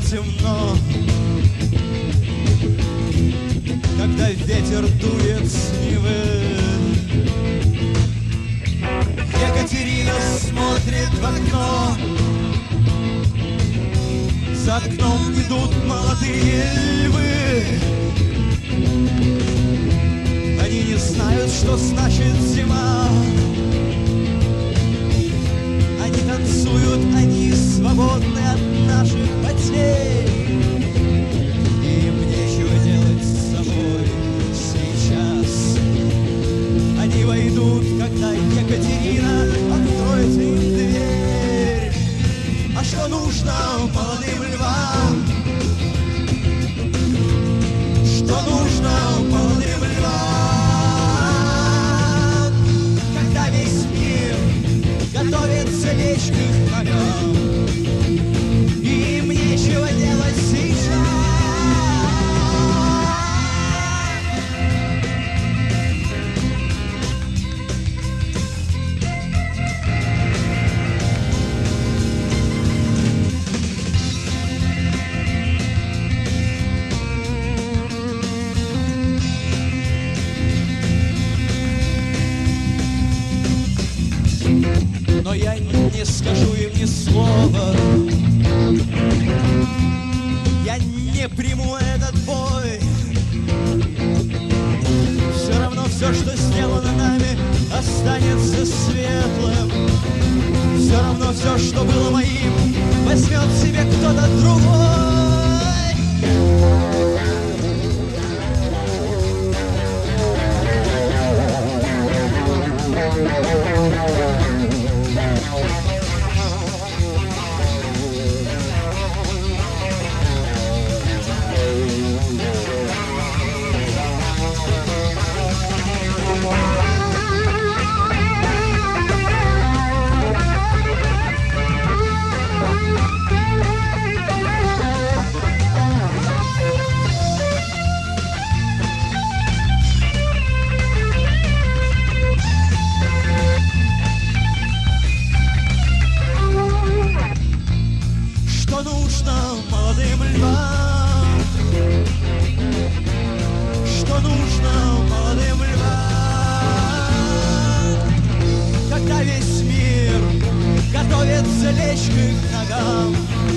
темно, когда ветер дует с Невы. Екатерина смотрит в окно, за окном идут молодые львы. Они не знают, что значит зима. Они танцуют, они свободны от наших потерь. Им нечего делать с собой сейчас. Они войдут, когда Екатерина откроет им дверь. А что нужно молодым львам? Что нужно молодым львам? Когда весь мир готовится лечь к их ногам, им нечего делать сейчас. Но я не скажу им ни слова. Я не приму этот бой. Все равно все, что сделано нами, останется светлым. Все равно все, что было моим, возьмет себе кто-то другой. Что нужно молодым львам? Что нужно молодым львам? Когда весь мир готовится лечь к их ногам,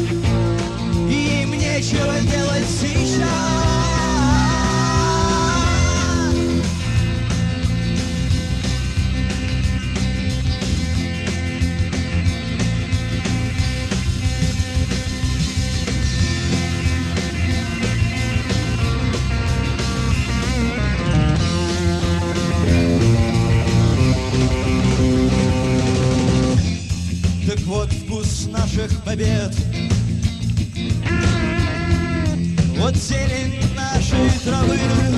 им нечего делать сейчас. Так вот вкус наших побед, вот зелень нашей травы.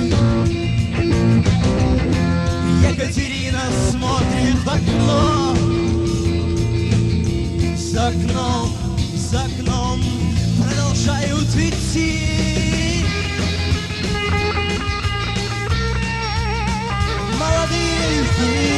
Екатерина смотрит в окно, за окном продолжают идти молодые львы.